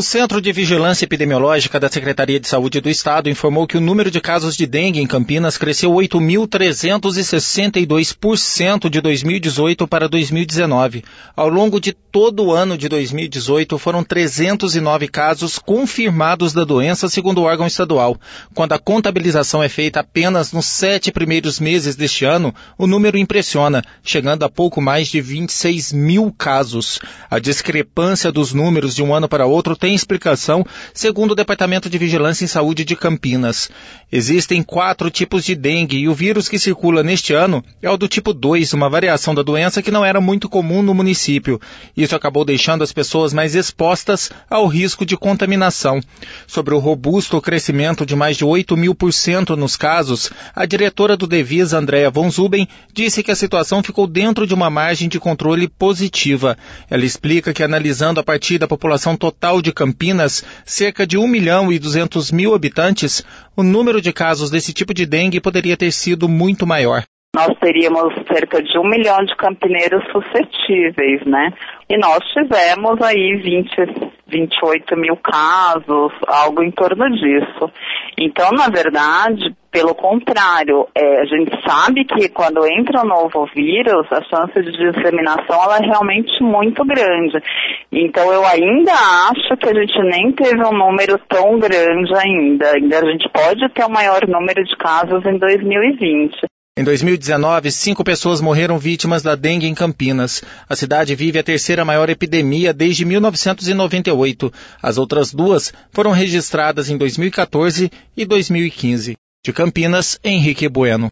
O Centro de Vigilância Epidemiológica da Secretaria de Saúde do Estado informou que o número de casos de dengue em Campinas cresceu 8.362% de 2018 para 2019. Ao longo de todo o ano de 2018, foram 309 casos confirmados da doença, segundo o órgão estadual. Quando a contabilização é feita apenas nos 7 primeiros meses deste ano, o número impressiona, chegando a pouco mais de 26 mil casos. A discrepância dos números de um ano para outro tem explicação, segundo o Departamento de Vigilância em Saúde de Campinas. Existem 4 tipos de dengue e o vírus que circula neste ano é o do tipo 2, uma variação da doença que não era muito comum no município. Isso acabou deixando as pessoas mais expostas ao risco de contaminação. Sobre o robusto crescimento de mais de 8.000% nos casos, a diretora do Devisa, Andréa von Zuben, disse que a situação ficou dentro de uma margem de controle positiva. Ela explica que, analisando a partir da população total de Campinas, cerca de 1.200.000 habitantes, o número de casos desse tipo de dengue poderia ter sido muito maior. Nós teríamos cerca de 1 milhão de campineiros suscetíveis, né? E nós tivemos aí 28 mil casos, algo em torno disso. Então, na verdade, pelo contrário, a gente sabe que quando entra um novo vírus, a chance de disseminação ela é realmente muito grande. Então, eu ainda acho que a gente nem teve um número tão grande ainda. Ainda a gente pode ter um maior número de casos em 2020. Em 2019, 5 pessoas morreram vítimas da dengue em Campinas. A cidade vive a terceira maior epidemia desde 1998. As outras 2 foram registradas em 2014 e 2015. De Campinas, Henrique Bueno.